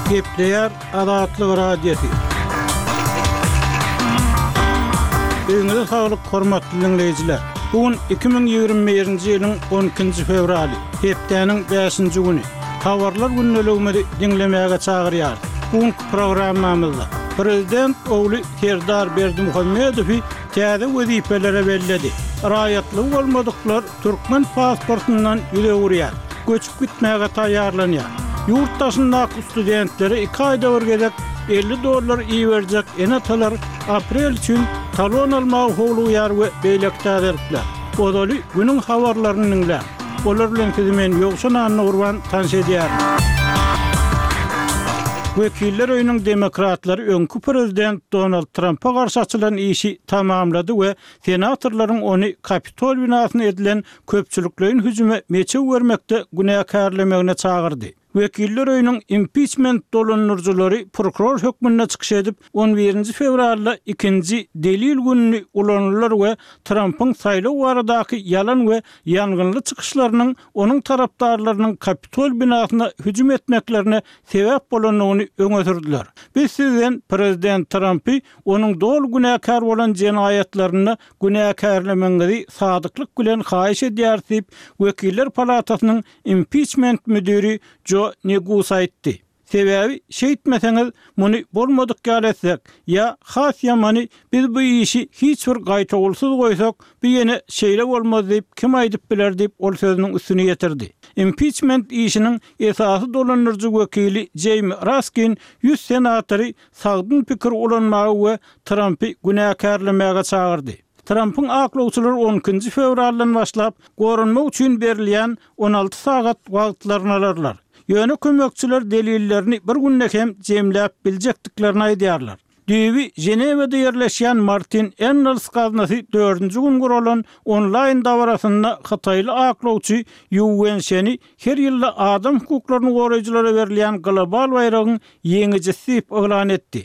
Gepleyer Adatlyk radiosu. Öňüňizde saglyk, hormatly dinleýijiler. Bugün 2021-nji ýylyň 12-nji fevraly, hepdeniň 5-nji güni. Habarlar günnäligini dinlemäge çagyrýar. Bugünkü programmamyzda Prezident ogly Serdar Berdimuhammedow täze wezipelere belledi. Raýatlyk bolmadyklar Türkmen pasportundan ýüregürýär. Göçüp gitmäge taýýarlanýar. Yurttaşyndaky studentleri 2 aýda bir gezek $50 iyi berjek enatalar aprel üçin talon almagy howluýar we beýlekdädirler. Odaly günüň habarlaryny dinlä. Olar bilen men ýokşan Nurwan tanşedýär. Wekiller öýüniň demokratlary öňkü prezident Donald Trump'a garşy açylan işi tamamlady we senatorlaryň ony Kapitol binasyna edilen köpçüliklerin hüjüme meçe bermekde günäkärlemegine çagyrdy. Wekiller öýüniň impeachment dolanyrjylary prokuror hökmüne çykyş edip 11-nji fevralda 2-nji delil gününi ulanırlar we Trump'ın saýlaw baradaky yalan we ýangynly çykyşlarynyň onuň tarapdarlarynyň Kapitol binasyna hüjüm etmeklerine sebäp bolanyny öňe sürdiler. Biz sizden Prezident Trump'y onuň dol günäkär bolan jenaýatlaryny günäkärlemeňizi sadyklyk bilen haýyş edýär diýip Wekiller Palatasynyň impeachment müdiri Joe Neguse aýtdy. Sebäbi şeýtmeseňiz muny bolmadyk galetsek ya has ýamany biz bu işi hiç bir gaýtagulsyz goýsak bu ýene şeýle bolmaz diýip kim aýdyp biler diýip ol sözüniň üstüne ýetirdi. Impeachment işiniň esasy dolanyrjy wekili Jamie Raskin 100 senatory sagdyn pikir ulanmagy we Trump'y günäkärlemäge çagyrdy. Trump'ın aklawçylary 12-nji fevraldan başlap gorunmak üçin berilýän 16 sagat wagtlaryny alarlar. Ýöne kömekçiler delillerini bir günde hem jemläp biljekdiklerini aýdýarlar. Düýbi Jenewada ýerleşýän Martin Ennals gaznasy 4-nji gün guralan online dawrasyna Hataýly aklawçy Yuwen her ýylda adam hukuklaryny goraýjylara berilýän global bayragyň ýeňijisi diýip elan etdi.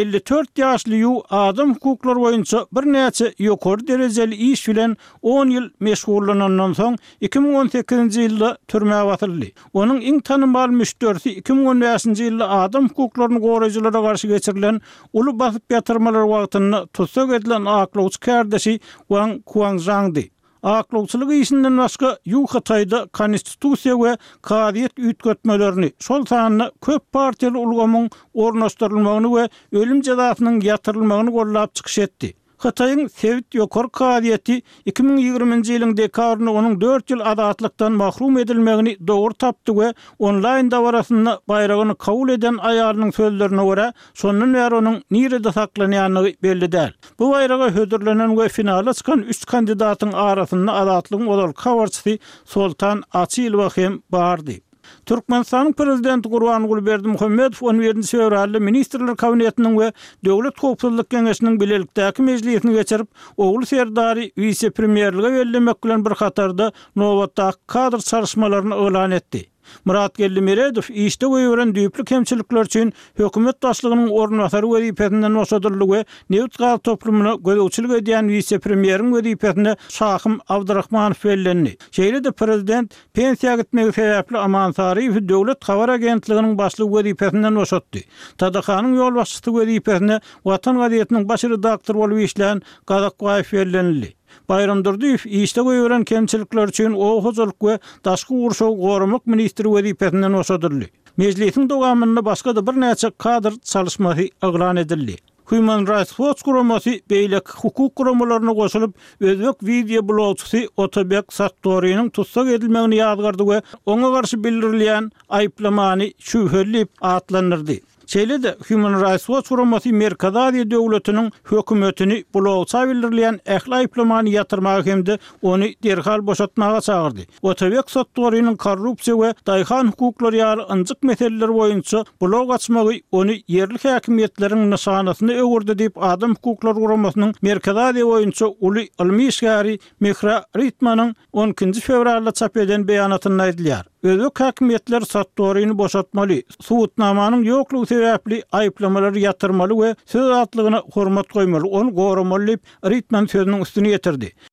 54 ýaşly Yu adam hukuklary boýunça bir näçe ýokary derejeli iş bilen 10 ýyl meşgullanandan soň 2018-nji ýylda türmäge batyryldy. Onuň iň tanymal müşterisi 2015-nji ýylda adam hukuklaryny goraýjylara garşy geçirilen basıp yatırmalar wagtyny tutsak edilen aklawçy kardeşi Wang Quanzhangdy. Aklawçylyk işinden başga Yu Hataýda konstitusiýa we kadiýet üýtgetmelerini, şol sanyny köp partiýaly ulgamyň ornaşdyrylmagyny we ölüm jazasynyň ýatyrylmagyny gollap çykyş etdi. Hataýyň Sewit ýokary kadiýeti 2020-nji ýylyň dekabrynda onuň 4 ýyl adatlykdan mahrum edilmegini dogry tapdy we online dawrasyna bayragyny kabul eden aýalynyň sözlerine görä, şondan bäri onuň nirede saklanýanyny belli däl. Bu bayraga hödürlenen we finala çykan 3 kandidatyň arasynda adatlygyň odaly habarçysy Soltan Açylow hem bardy. Türkmenistanyň prezidenti Gurbanguly Berdimuhammedow 11-nji fevralda ministrler kabinetiniň we Döwlet Howpsuzlyk Geňeşiniň bilelikdäki mejlisini geçirip, ogly Serdary vice-premierlige bellemek bilen bir hatarda nowatdaky kadr çalışmalaryny elan etdi. Murat Gellimeredow işde goýuran düýpli kemçilikler üçin hökümet başlygynyň ornatary wezipesinden boşadyldy we Newt toplumuna gözegçilik edýän vice-premieriň wezipesine Şahym Abdurrahmanow bellendi. Şeýle de prezident pensiýa gitmegi sebäpli Aman Saryýew döwlet habar agentliginiň başlygy wezipesinden boşatdy. Tadakanyň ýol başçysy wezipesine Watan gazetiniň baş redaktory bolup işleýän Gazakbaýew bellendi. Bayram Durdiýew işde goýuran kemçilikler üçin oğuzlyk we daşky urşaw goramak ministri wezipesinden boşadyldy. Mejlisiň dowamynda başga da bir näçe kadr çalışmasy elan edildi. Human Rights Watch guramasy beýlek hukuk guramalaryna goşulyp özbek video blogçysy Otabek Sattorynyň tutsak edilmegini ýazgardy we oňa garşy bildirilýän aýplamany şübhelip atlandyrdy. Şeýle de Human Rights Watch guramasy Merkez Aziýa döwletiniň hökümetini blogça bildirilýän ähli aýplamany ýatyrmagy hemde ony derhal boşatmaga çagyrdy. Otabek Sattorynyň korrupsiýa we daýhan hukuklary ýaly ynjyk meseleler boýunça blog açmagy ony yerli häkimetleriň nişanasyna öwürdi diýip adam hukuklary guramasynyň Merkez Aziýa boýunça uly ilmi işgäri Mehra Ritmanyň 12-nji fevralda çap eden beýanatyny aýdylýar. Özbek häkimetler Sattoryny boşatmaly, suwutnamanyň ýoklugy sebäpli aýplamalary ýatyrmaly we söz atlygyna hormat goýmaly, onu goramaly diýip Ritman sözüniň üstüne ýetirdi.